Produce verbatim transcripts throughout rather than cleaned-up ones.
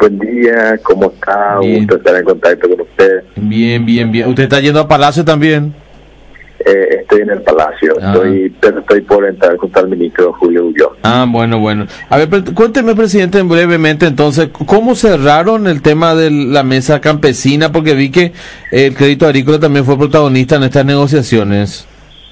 Buen día, ¿cómo está? Bien. Gusto estar en contacto con usted. Bien, bien, bien. ¿Usted está yendo a Palacio también? Eh, estoy en el Palacio, Ah. estoy, pero estoy por entrar junto al ministro Julio Ulloa. Ah, bueno, bueno. A ver, pero cuénteme, presidente, brevemente, entonces, ¿cómo cerraron el tema de la mesa campesina? Porque vi que el Crédito Agrícola también fue protagonista en estas negociaciones.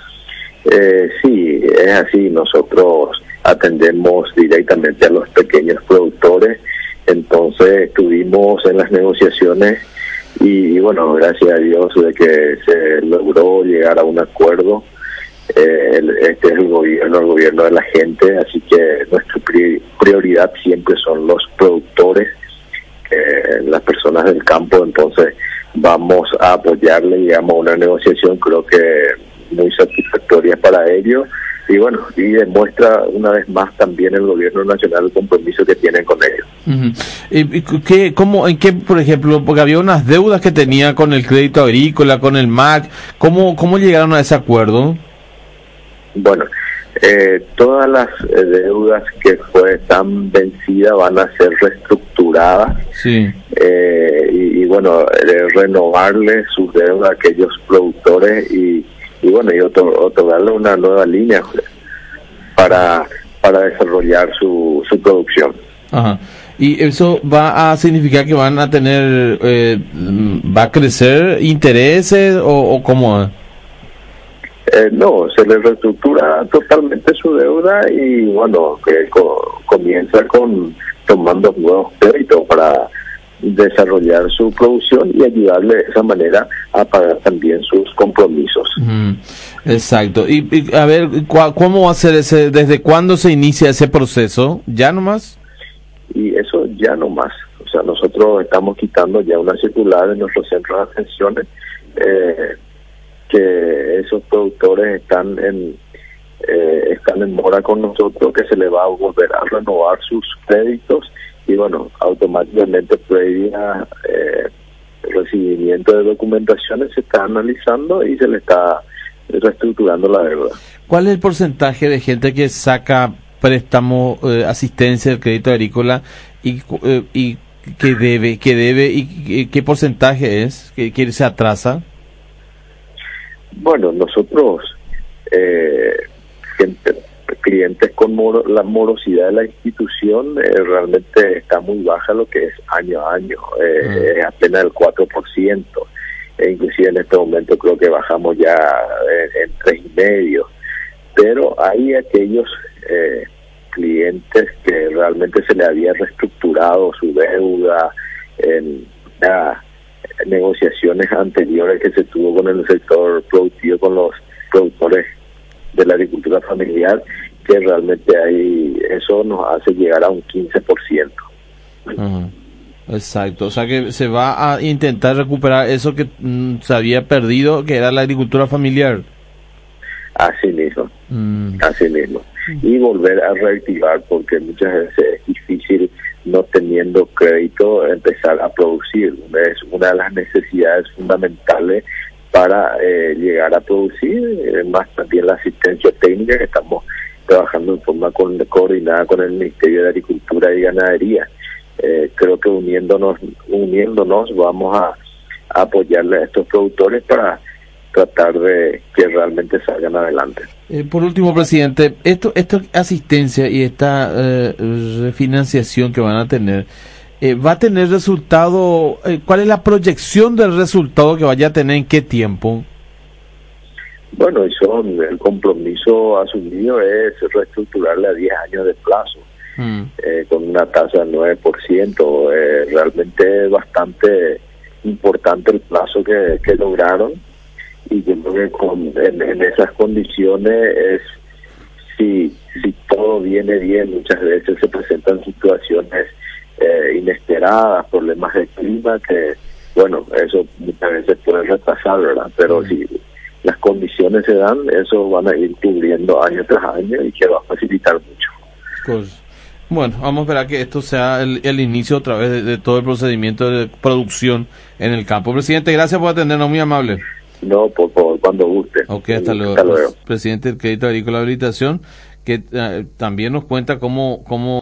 Eh, sí, es así, nosotros atendemos directamente a los pequeños productores, entonces estuvimos en las negociaciones y, y bueno, gracias a Dios de que se logró llegar a un acuerdo. Eh, el, este es el gobierno, el gobierno de la gente, así que nuestra pri- prioridad siempre son los productores, eh, las personas del campo, entonces vamos a apoyarle, llegamos a una negociación creo que muy satisfactoria para ellos y bueno, y demuestra una vez más también el gobierno nacional el compromiso que tienen con ellos. Uh-huh. ¿Y, y qué, cómo, en qué, por ejemplo, porque había unas deudas que tenía con el Crédito Agrícola, con el M A C, ¿cómo, cómo llegaron a ese acuerdo? Bueno, eh, todas las eh, deudas que fue tan vencidas van a ser reestructuradas. Sí. Eh, y, y bueno, eh, renovarle sus deudas a aquellos productores y, y bueno, y otor- otorgarle una nueva línea para para desarrollar su, su producción. Ajá. ¿Y eso va a significar que van a tener, eh, va a crecer intereses o, o cómo? Eh, no, se le reestructura totalmente su deuda y bueno, que co- comienza con tomando nuevos créditos para desarrollar su producción y ayudarle de esa manera a pagar también sus compromisos. Uh-huh. Exacto. Y, y a ver, ¿cu- ¿cómo va a ser ese, desde cuándo se inicia ese proceso? ¿Ya nomás? Y eso ya no más. O sea, nosotros estamos quitando ya una circular en nuestros centros de atenciones, eh, que esos productores están en eh, están en mora con nosotros, que se les va a volver a renovar sus créditos y bueno, automáticamente previa eh, recibimiento de documentaciones se está analizando y se le está reestructurando la deuda. ¿Cuál es el porcentaje de gente que saca préstamo, eh, asistencia del Crédito Agrícola y, eh, y que debe, que debe y, y qué porcentaje es que, que se atrasa? Bueno, nosotros, eh, gente, clientes con moro, la morosidad de la institución eh, realmente está muy baja lo que es año a año, eh, Mm. es apenas el cuatro por ciento, e inclusive en este momento creo que bajamos ya en, en tres y medio, pero hay aquellos eh, clientes que realmente se le había reestructurado su deuda en ya, negociaciones anteriores que se tuvo con el sector productivo, con los productores de la agricultura familiar, que realmente ahí eso nos hace llegar a un quince por ciento. Uh-huh. Exacto, o sea que se va a intentar recuperar eso que mm, se había perdido, que era la agricultura familiar. Así mismo, Mm. así mismo. Y volver a reactivar, porque muchas veces es difícil, no teniendo crédito, empezar a producir. Es una de las necesidades fundamentales para eh, llegar a producir, eh, más también la asistencia técnica, que estamos trabajando en forma con, coordinada con el Ministerio de Agricultura y Ganadería. Eh, creo que uniéndonos uniéndonos vamos a, a apoyarle a estos productores para tratar de que realmente salgan adelante. Eh, por último, presidente, esto, esta asistencia y esta eh, refinanciación que van a tener, eh, ¿va a tener resultado? Eh, ¿Cuál es la proyección del resultado que vaya a tener en qué tiempo? Bueno, y son, el compromiso asumido es reestructurarle a diez años de plazo, mm. eh, con una tasa del nueve por ciento. Eh, realmente es bastante importante el plazo que, que lograron. Y yo creo que con, en, en esas condiciones es si si todo viene bien, muchas veces se presentan situaciones eh, inesperadas, problemas de clima que, bueno, eso muchas veces puede retrasar, ¿verdad? Pero mm. si las condiciones se dan, eso van a ir cubriendo año tras año y que va a facilitar mucho. Pues, bueno, vamos a esperar que esto sea el, el inicio otra vez de, de todo el procedimiento de producción en el campo. Presidente, gracias por atendernos, muy amable. No, por favor, cuando guste. Ok, hasta luego. Hasta luego. Presidente del Crédito Agrícola de Habilitación, que uh, también nos cuenta cómo, cómo